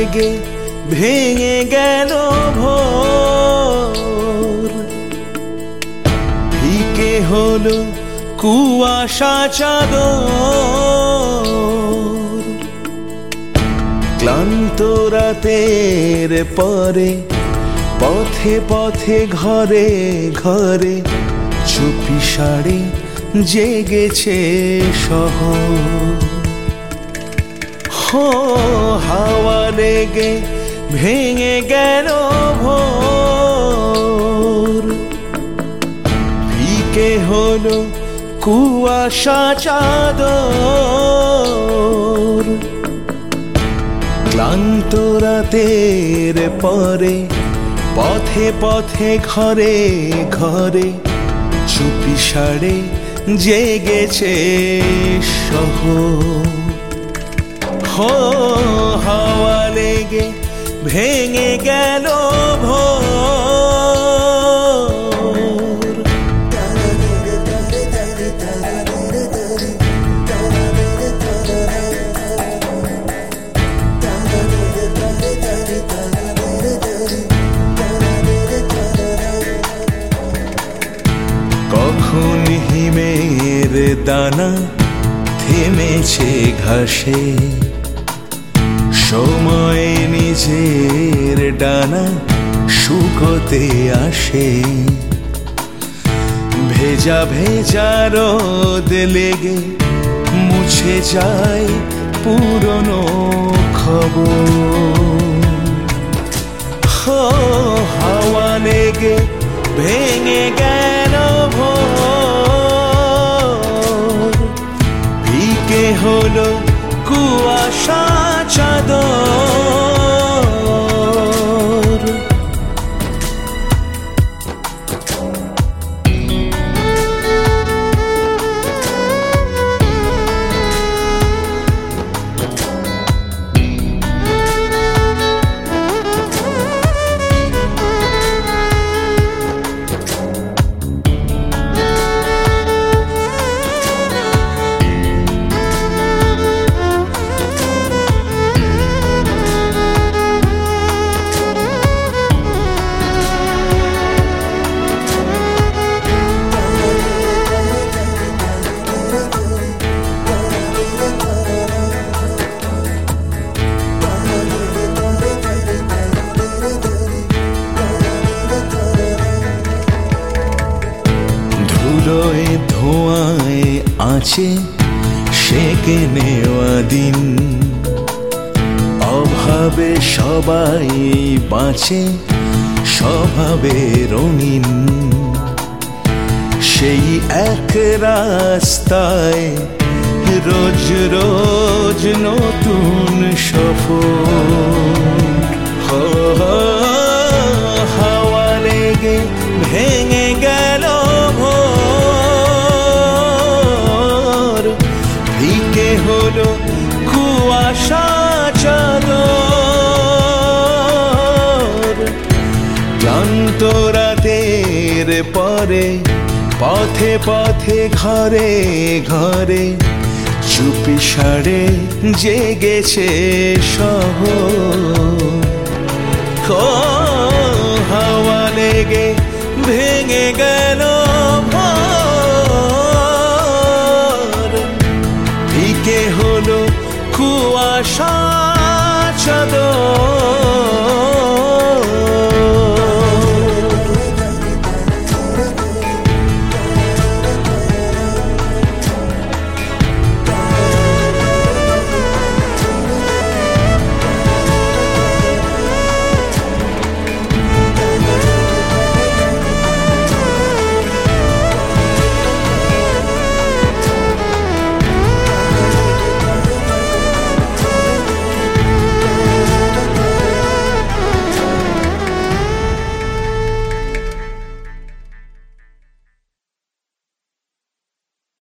লেগে ভেঙে গেল ভোর, ফিকে হলো কুয়াশা চাদর। ক্লান্ত রাতের পরে পথে পথে ঘরে ঘরে চুপি সারে জেগেছে শহর। হাওয়া লেগে ভেঙে গেল ভোর, ফিকে হলো কুয়াশা চাদর। ক্লান্ত রাতের পরে পথে পথে ঘরে ঘরে চুপি সারে জেগেছে শহর। হাওয়া লেগে ভেঙে গেল ভোর। কখন হিমের দানা থেমেছে ঘাসে, সময় নিজের ডানা শুকোতে আসে। ভেজা ভেজা রোদ লেগে মুছে যায় পুরনো খবর। হাওয়া লেগে ভেঙে গেল ভোর, ফিকে হলো কুয়াশা চাদর। ধুলোয় ধোঁয়ায় আছে সেকে নেওয়া দিন, অভাবে সবাই বাঁচে স্বভাবে রঙিন। সেই এক রাস্তায় রোজ রোজ নতুন সফর। হাওয়া লেগে ভেঙে গেল ভোর, ফিকে হলো কুয়াশা চাদর। ক্লান্ত রাতের পরে পথে পথে ঘরে ঘরে চুপি সারে জেগেছে শহর। হাওয়া লেগে ভেঙে গেল ভোর, ফিকে হলো কুয়াশা চাদর।